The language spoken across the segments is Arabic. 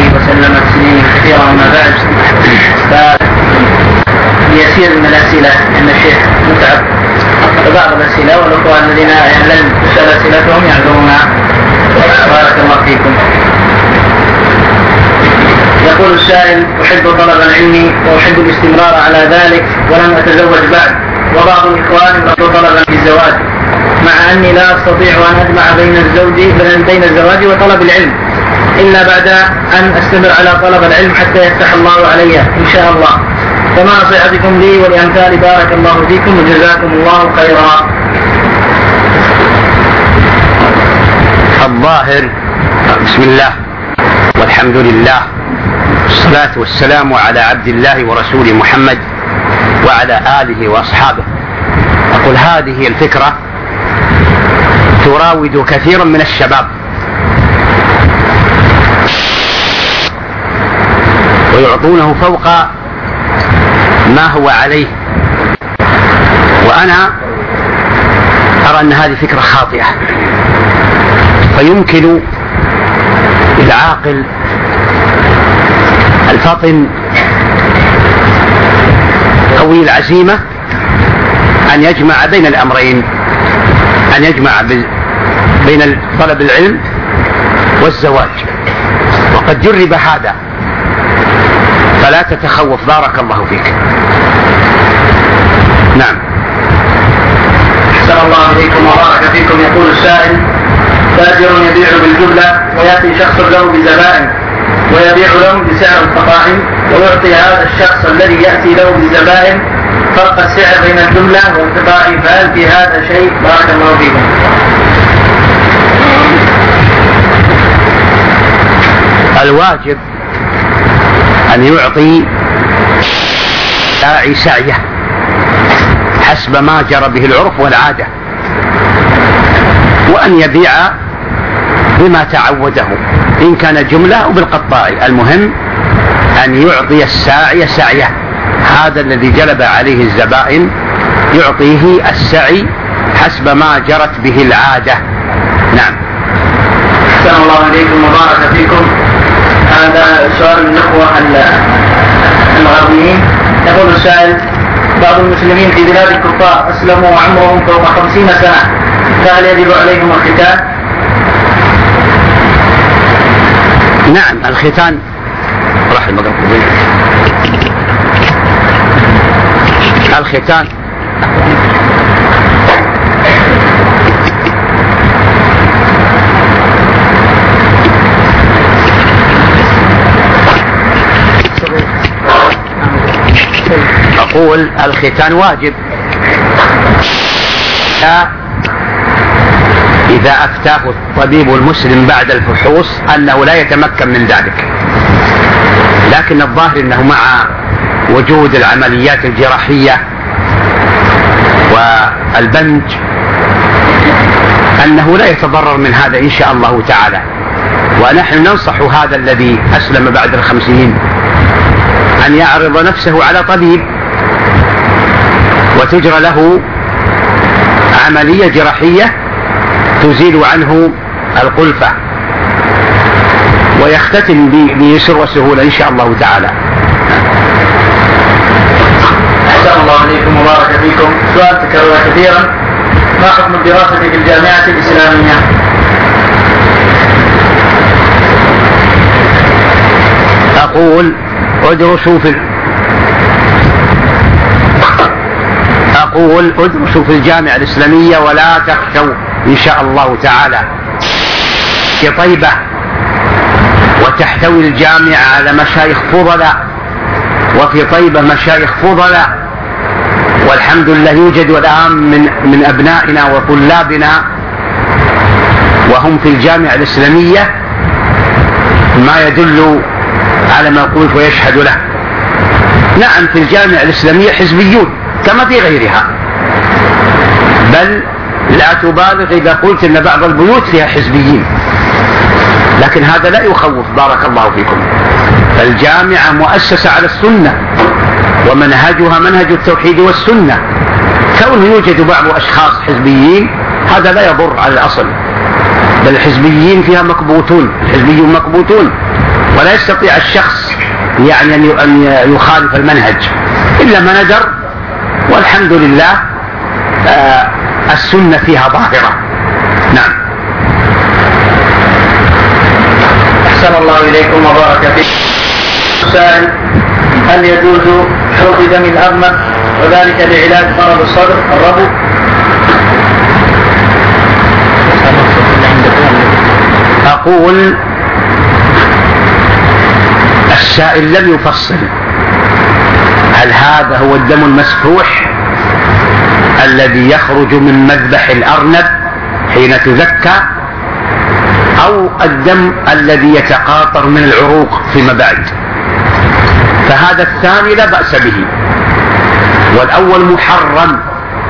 وسلم تسليما كثيرا. وما بعد، فيسير من الأسئلة أن الشيخ متعب فبعض الأسئلة، والأخوة الذين لم تسأل أسئلتهم يعذرونها. بارك الله فيكم. يقول السائل: أحب طلب العلم وأحب الاستمرار على ذلك ولم أتزوج بعد، وبعض الإخوان يرغب طلبا في الزواج، مع أني لا أستطيع أن أجمع بين الزواج وطلب العلم إلا بعد أن أستمر على طلب العلم حتى يفتح الله علي إن شاء الله، فما نصيحتكم لي ولأمثالي؟ بارك الله فيكم وجزاكم الله خيرا. الظاهر بسم الله والحمد لله والصلاة والسلام على عبد الله ورسوله محمد وعلى آله وأصحابه. أقول هذه الفكرة تراود كثيرا من الشباب، ويعطونه فوق ما هو عليه، وأنا أرى أن هذه فكرة خاطئة. فيمكن للعاقل الفطن قوي العزيمة أن يجمع بين الأمرين، أن يجمع بين طلب العلم والزواج، وقد جرب هذا، فلا تتخوف. بارك الله فيك. نعم. أحسن الله إليكم وبارك فيكم. يقول السائل: تاجر يبيع بالجملة ويأتي شخص له بزبائن ويبيع لهم بسعر القطاعي، ويعطي هذا الشخص الذي يأتي له بالزبائن فرق السعر بين الجملة والقطاعي، فهل في هذا شيء؟ بارك الله فيكم. الواجب أن يعطي ساعي سعيه حسب ما جرى به العرف والعادة، وأن يبيع بما تعوده إن كان جملة أو بالقطاعي. المهم أن يعطي الساعي سعيه، هذا الذي جلب عليه الزبائن يعطيه السعي حسب ما جرت به العادة. نعم. أحسن الله إليكم وبارك فيكم. هذا سؤال من الأخوة الغربيين. يقول السائل: بعض المسلمين في بلاد الكفار أسلموا وعمرهم فوق 50 سنة، فهل يجب عليهم الختان؟ نعم، الختان الختان أقول الختان واجب إذا أفتاه الطبيب المسلم بعد الفحوص أنه لا يتمكن من ذلك، لكن الظاهر أنه مع وجود العمليات الجراحية والبنج أنه لا يتضرر من هذا إن شاء الله تعالى. ونحن ننصح هذا الذي أسلم بعد 50 أن يعرض نفسه على طبيب وتجرى له عملية جراحية تزيل عنه القلفة، ويختتم بيسر وسهولة إن شاء الله تعالى. أحسن الله عليكم وبارك فيكم. سؤال تكرر كثيرا: ما حكم الدراسة في الجامعة الإسلامية؟ أقول ادرسوا في الجامعة الإسلامية ولا تخشوا إن شاء الله تعالى. في طيبة وتحتوي الجامعة على مشايخ فضلاء، وفي طيبة مشايخ فضلاء، والحمد لله يوجد الآن من أبنائنا وطلابنا وهم في الجامعة الإسلامية ما يدل على ما يقول ويشهد له. نعم، في الجامعة الإسلامية حزبيون كما في غيرها، بل لا تبالغ إذا قلت أن بعض البيوت فيها حزبيين، لكن هذا لا يخوف. بارك الله فيكم. فالجامعة مؤسسة على السنة ومنهجها منهج التوحيد والسنة. كونه يوجد بعض أشخاص حزبيين هذا لا يضر على الأصل، بل الحزبيين فيها مكبوتون، الحزبيون مكبوتون، ولا يستطيع الشخص يعني أن يخالف المنهج إلا ما ندر، والحمد لله السنة فيها ظاهرة. نعم. أحسن الله إليكم وبارك فيكم. السائل: هل يجوز حرق دم الأرنب وذلك لعلاج مرض الصدر الربو؟ أقول السائل لم يفصل هل هذا هو الدم المسفوح الذي يخرج من مذبح الأرنب حين تذكى، أو الدم الذي يتقاطر من العروق فيما بعد، فهذا الثاني لا بأس به، والأول محرم.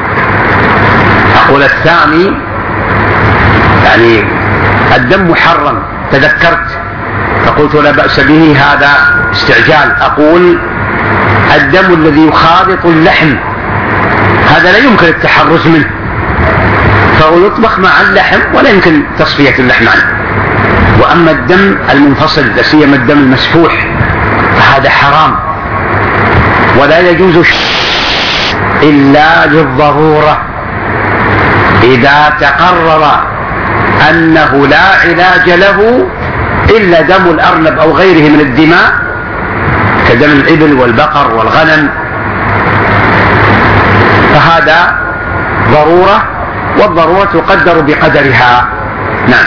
أقول الثاني يعني الدم محرم، تذكرت فقلت لا بأس به، هذا استعجال. أقول الدم الذي يخالط اللحم هذا لا يمكن التحرز منه، فهو يطبخ مع اللحم ولا يمكن تصفية اللحم عنه. وأما الدم المنفصل لا سيما الدم المسفوح فهذا حرام ولا يجوز إلا للضرورة، إذا تقرر أنه لا علاج له إلا دم الأرنب أو غيره من الدماء كدم الإبل والبقر والغنم، فهذا ضرورة، والضرورة تقدر بقدرها. نعم.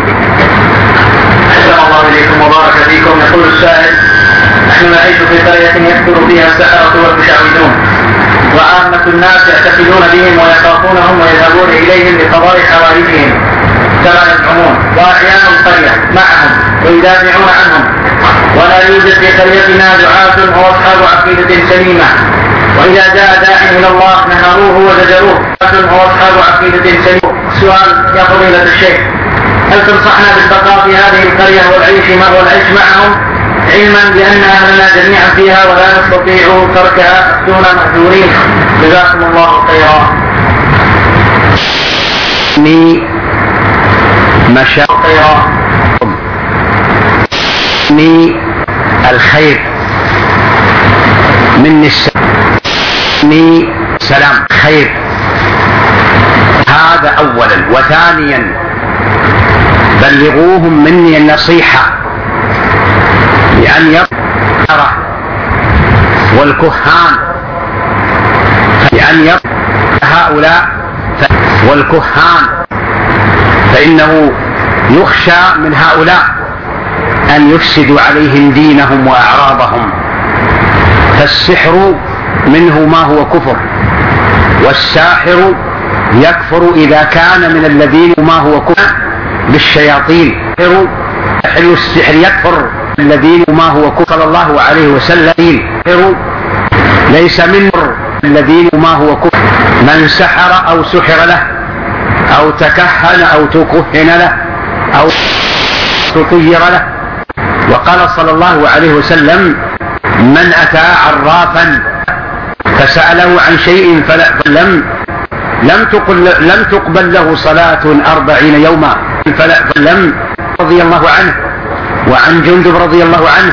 أحسن الله إليكم وبارك فيكم. يقول السائل: نحن نعيش في قرية يكثر فيها السحرة والمشعوذون، وعامة الناس يعتقدون بهم ويخافونهم ويذهبون إليهم لقضاء حوائجهم كما يزعمون، وأحيان القرية معهم ويدافعون عنهم، ولا يوجد في قريتنا دعاة أو أصحاب عقيدة سليمة، وإذا جاء داع إلى الله نهروه وزجروه أو أصحاب عقيدة سليمة. السؤال: يا فضيلة الشيخ، هل تنصحنا بالبقاء في هذه القرية والعيش معهم علما بأن أهلنا جميعا فيها ولا نستطيع تركها؟ أفتونا مأجورين، جزاكم الله خيرا. الخير مني سلام خير، هذا أولا. وثانيا بلغوهم مني النصيحة لأن يرى والكهان، لأن يرى هؤلاء والكهان، فإنه يخشى من هؤلاء أن يفسدوا عليهم دينهم وأعراضهم، فالسحر منه ما هو كفر، والساحر يكفر إذا كان من الذين ما هو كفر بالشياطين، حل السحر يكفر الذين ما هو كفر صلى الله عليه وسلم، ليس من الذين ما هو كفر من سحر أو سحر له أو تكهن أو تكهن له أو تطير له. وقال صلى الله عليه وسلم: من أتى عرافا فسأله عن شيء لم تقبل له صلاة 40 يوما فلم رضي الله عنه وعن جندب رضي الله عنه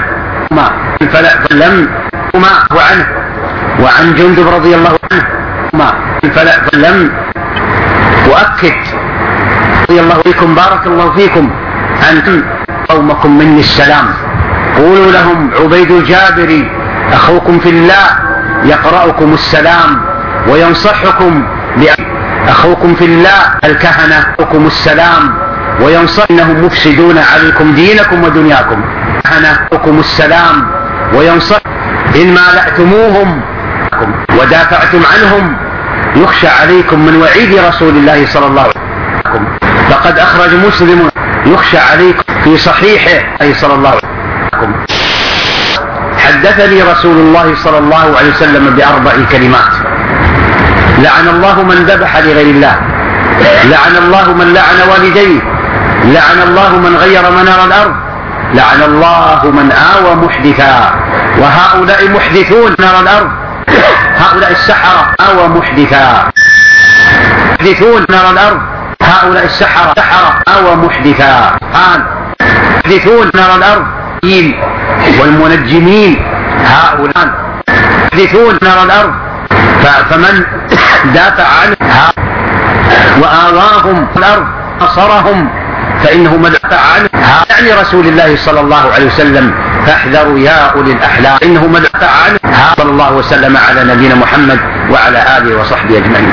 وعن جندب رضي الله عنه فلم أؤكد رضي الله فيكم بارك الله فيكم أنتم قومكم مني السلام، قولوا لهم عبيد الجابري أخوكم في الله يقرأكم السلام وينصحكم أخوكم في الله الكهنة أخوكم السلام وينصح إنهم مفسدون عليكم دينكم ودنياكم، أخوكم السلام وينصح إن مالأتموهم ودافعتم عنهم يخشى عليكم من وعيد رسول الله صلى الله عليه وسلم، فقد أخرج مسلم يخشى عليكم في صحيحه صلى الله عليه وسلم. حدثني رسول الله صلى الله عليه وسلم ب4 كلمات: لعن الله من ذبح لغير الله، لعن الله من لعن والديه، لعن الله من غير منار الأرض، لعن الله من آوى محدثا، وهؤلاء محدثون نار الأرض، هؤلاء السحرة آوى محدثا، محدثون نار الأرض، هؤلاء السحرة آوى محدثا، محدثون نار الأرض، والمنجمين هؤلاء يحدثون نار الأرض، فمن دافع عنها وآواهم الأرض نصرهم فإنه من دافع عنها يعني رسول الله صلى الله عليه وسلم. فاحذروا يا أولي الأحلام إنه من دافع عنها. صلى الله وسلم على نبينا محمد وعلى آله وصحبه أجمعين.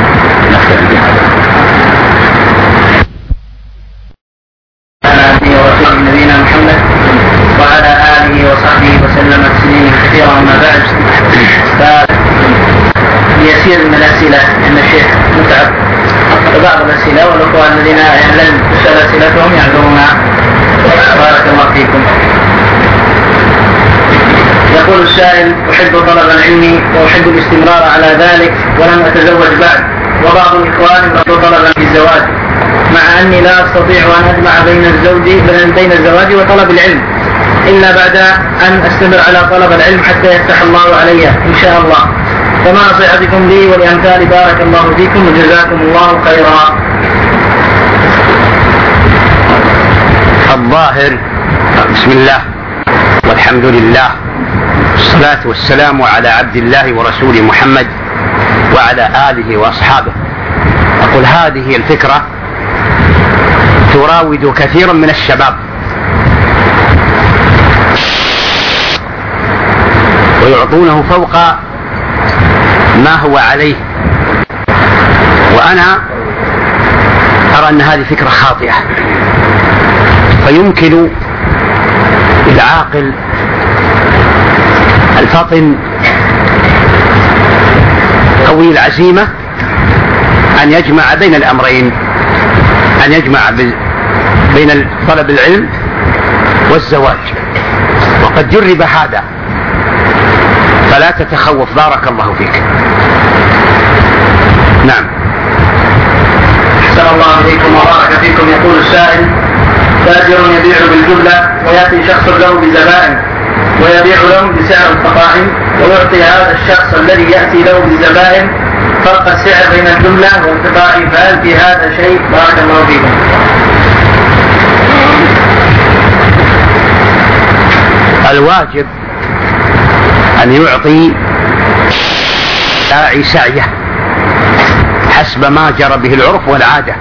نبينا محمد وعلى آله وصحبه وسلم تسليما كثيرا. أما بعد، فليسير من الأسئلة أن الشيخ متعب وبعض الأسئلة، والأخوة الذين لم تسأل أسئلتهم يعذرون. بارك الله فيكم. يقول السائل: أحب طلب العلم وأحب الاستمرار على ذلك ولم أتزوج بعد، وبعض الإخوان يريد طلبا في الزواج، مع أني لا أستطيع أن أجمع بين الزواج وطلب العلم إلا بعد أن أستمر على طلب العلم حتى يفتح الله علي إن شاء الله. فما نصيحتكم لي ولأمثالي؟ بارك الله فيكم وجزاكم الله خيرا. الظاهر بسم الله والحمد لله والصلاة والسلام على عبد الله ورسوله محمد وعلى آله وأصحابه. أقول هذه الفكرة تراود كثيرا من الشباب ويعطونه فوق ما هو عليه، وأنا أرى أن هذه فكرة خاطئة. فيمكن العاقل الفطن قوي العزيمة أن يجمع بين الأمرين، أن يجمع بين طلب العلم والزواج، وقد جرب هذا، فلا تتخوف. بارك الله فيك. نعم. أحسن الله إليكم وبارك فيكم. يقول السائل: تاجر يبيع بالجملة ويأتي شخص له بزبائن ويبيع لهم بسعر الطعام، ويعطي هذا الشخص الذي يأتي له بالزبائن فرق السعر بين الجملة والقطاع، فهل في هذا شيء؟ بارك الله فيكم. الواجب أن يعطي ساعي سعيه حسب ما جرى به العرف والعادة،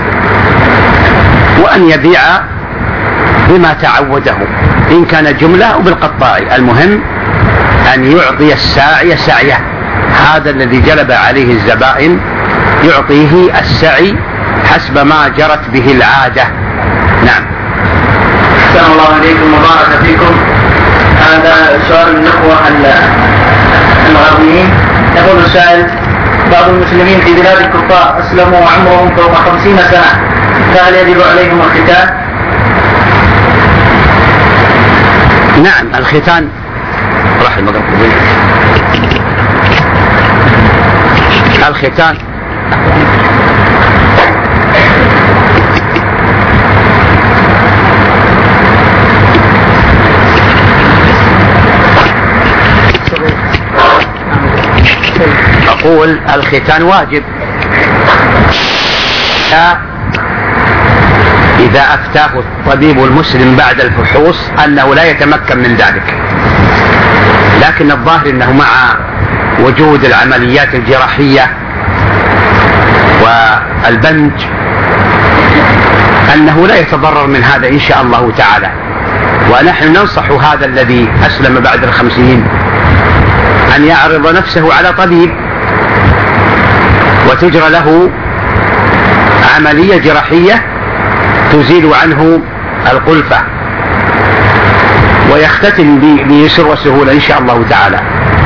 وأن يبيع بما تعوده إن كان جملة أو بالقطاع. المهم أن يعطي الساعي سعيه، هذا الذي جلب عليه الزبائن يعطيه السعي حسب ما جرت به العادة. نعم. أحسن الله إليكم وبارك فيكم. هذا سؤال من الأخوة الغربيين. يقول السائل: بعض المسلمين في بلاد الكفار أسلموا وعمرهم فوق 50 سنة، فهل يجب عليهم الختان؟ نعم، الختان الختان أقول الختان واجب إذا أفتاه الطبيب المسلم بعد الفحوص أنه لا يتمكن من ذلك، لكن الظاهر أنه مع وجود العمليات الجراحية والبنج أنه لا يتضرر من هذا إن شاء الله تعالى. ونحن ننصح هذا الذي أسلم بعد 50 أن يعرض نفسه على طبيب وتجرى له عملية جراحية تزيل عنه القلفة ويختتم بيسر وسهولة إن شاء الله تعالى.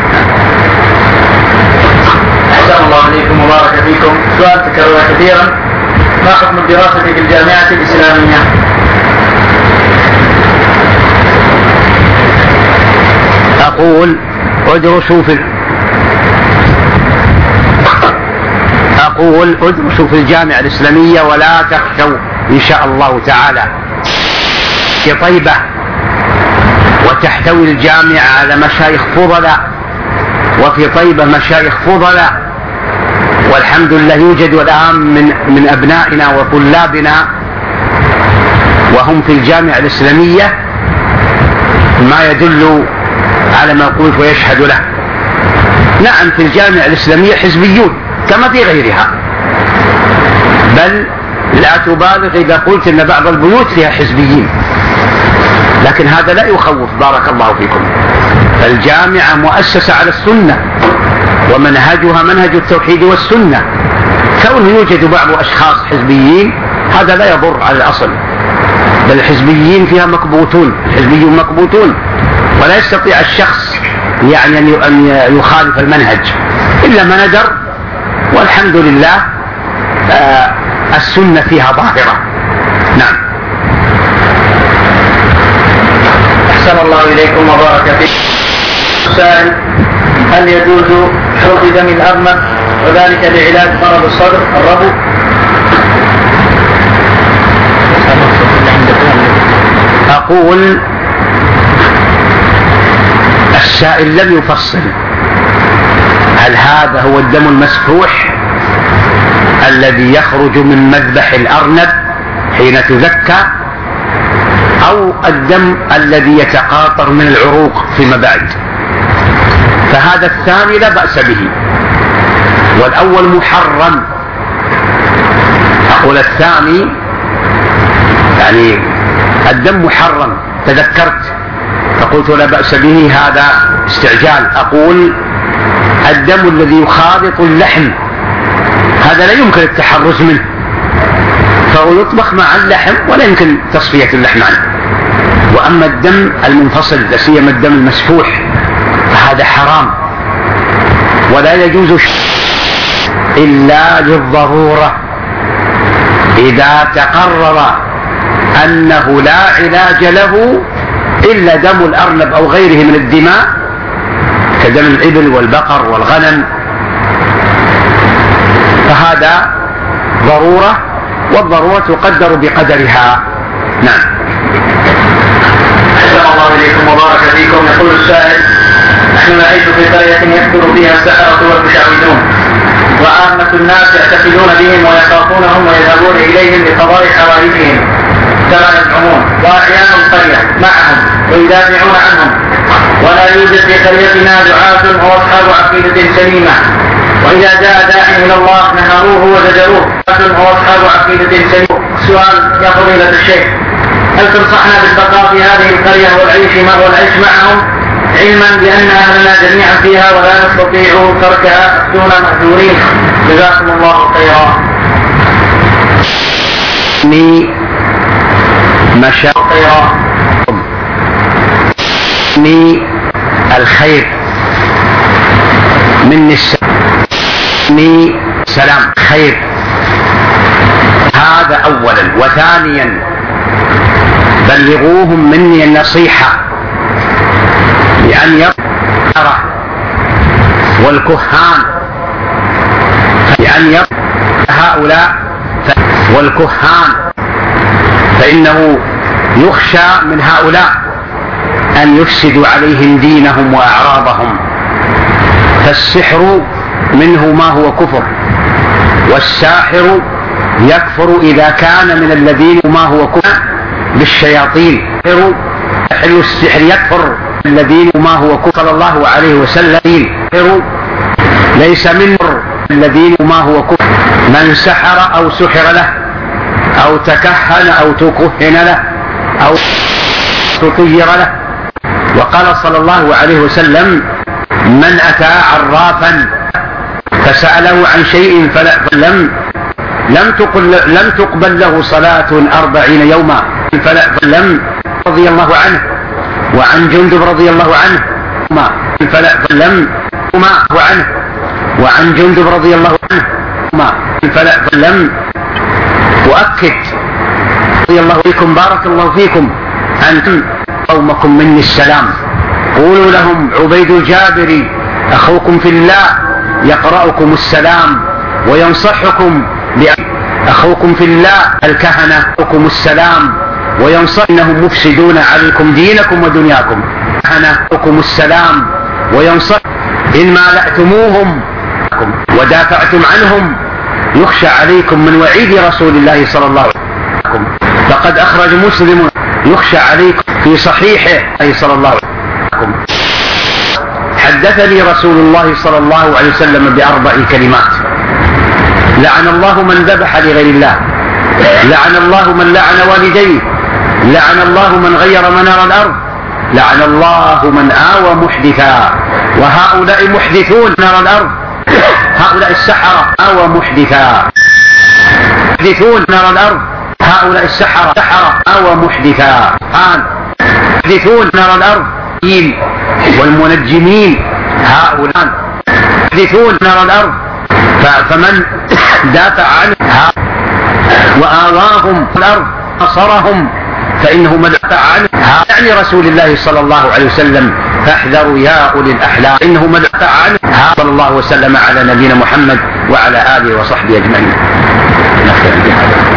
أحسن الله عليكم وبارك فيكم. سؤال تكرر كثيرا: ما حكم الدراسة في الجامعة الإسلامية؟ أقول ادرسوا في الجامعة الإسلامية ولا تخشوا إن شاء الله تعالى. في طيبة وتحتوي الجامعة على مشايخ فضلاء، وفي طيبة مشايخ فضلاء، والحمد لله يوجد الآن من أبنائنا وطلابنا وهم في الجامعة الإسلامية ما يدل على ما قلت ويشهد له. نعم في الجامعة الإسلامية حزبيون كما في غيرها، بل لا تبالغ إذا قلت أن بعض البيوت فيها حزبيين، لكن هذا لا يخوف بارك الله فيكم. فالجامعة مؤسسة على السنة ومنهجها منهج التوحيد والسنة، كونه يوجد بعض أشخاص حزبيين هذا لا يضر على الأصل، بل الحزبيين فيها مكبوتون، الحزبيون مكبوتون، ولا يستطيع الشخص يعني أن يخالف المنهج إلا ما ندر، والحمد لله السنة فيها ظاهرة. نعم. أحسن الله إليكم وبارك فيكم. سائل: هل يجوز شرب دم الأرنب وذلك لعلاج مرض الصدر الربو؟ أقول السائل لم يفصل هل هذا هو الدم المسفوح الذي يخرج من مذبح الأرنب حين تذكى، أو الدم الذي يتقاطر من العروق فيما بعد، فهذا الثاني لا بأس به، والأول محرم. أقول الثاني يعني الدم محرم، تذكرت فقلت لا بأس به، هذا استعجال. أقول الدم الذي يخالط اللحم هذا لا يمكن التحرز منه، فهو يطبخ مع اللحم ولا يمكن تصفية اللحم عنه. وأما الدم المنفصل لا سيما الدم المسفوح فهذا حرام، ولا يجوز إلا للضرورة، إذا تقرر أنه لا علاج له إلا دم الأرنب أو غيره من الدماء كدم الإبل والبقر والغنم، فهذا ضرورة، والضرورة تقدر بقدرها. نعم. أحسن الله إليكم وبارك فيكم. يقول السائل: نحن نعيش في قرية يكثر فيها السحرة والمشعوذون، وعامة الناس يعتقدون بهم ويخافونهم ويذهبون إليهم لقضاء حوائجهم كما يزعمون، وأحيانا القرية معهم ويدافعون عنهم، ولا يوجد في قريتنا دعاة أو أصحاب عقيدة سليمة، وإذا جاء داع إلى الله نهروه وزجروه، أو أصحاب عقيدة سليمة. السؤال يا فضيلة الشيخ: هل تنصحنا بالبقاء في هذه القرية والعيش معهم، علما بأن أهلنا جميعا فيها ولا نستطيع تركها، أفتونا مأجورين جزاكم الله خيرا. الخير مني سلام خير، هذا أولا. وثانيا بلغوهم مني النصيحة بأن يرى والكهان، بأن يرى هؤلاء والكهان، فإنه يخشى من هؤلاء أن يفسدوا عليهم دينهم وأعراضهم، فالسحر منه ما هو كفر، والساحر يكفر إذا كان من الذين ما هو كفر بالشياطين، حل السحر يكفر الذين ما هو كفر صلى الله عليه وسلم، ليس من الذين ما هو كفر من سحر أو سحر له أو تكهن أو تكهن له أو تطير له. وقال صلى الله عليه وسلم: من أتى عرافا فسأله عن شيء لم تقبل له صلاة 40 يوما فلم رضي الله عنه، وعن جندب رضي الله عنه وعن جندب رضي الله عنه فلم أؤكد رضي الله فيكم بارك الله فيكم أنتم قومكم مني السلام، قولوا لهم عبيد الجابري أخوكم في الله يقرأكم السلام وينصحكم أخوكم في الله الكهنة أخوكم السلام وينصح إنهم مفسدون عليكم دينكم ودنياكم، أخوكم السلام وينصح إن مالأتموهم ودافعتم عنهم يخشى عليكم من وعيد رسول الله صلى الله عليه وسلم. فقد أخرج مسلم يخشى عليكم في صحيحه أي صلى الله عليه وسلم. حدثني رسول الله صلى الله عليه وسلم بأربع كلمات: لعن الله من ذبح لغير الله، لعن الله من لعن والديه، لعن الله من غير منار الأرض، لعن الله من آوى محدثا. وهؤلاء محدثون نار الأرض، هؤلاء السحرة آوى محدثا، محدثون نار الأرض، هؤلاء السحرة آوى محدثا. محدثون نار الأرض والمنجمين، هؤلاء محدثون نار الأرض. فمن دافع عنها وآواهم الأرض نصرهم فإنه من دافع عنها يعني رسول الله صلى الله عليه وسلم. فاحذروا يا أولي الأحلام، إنه من دافع عنها. صلى الله وسلم على نبينا محمد وعلى آله وصحبه أجمعين.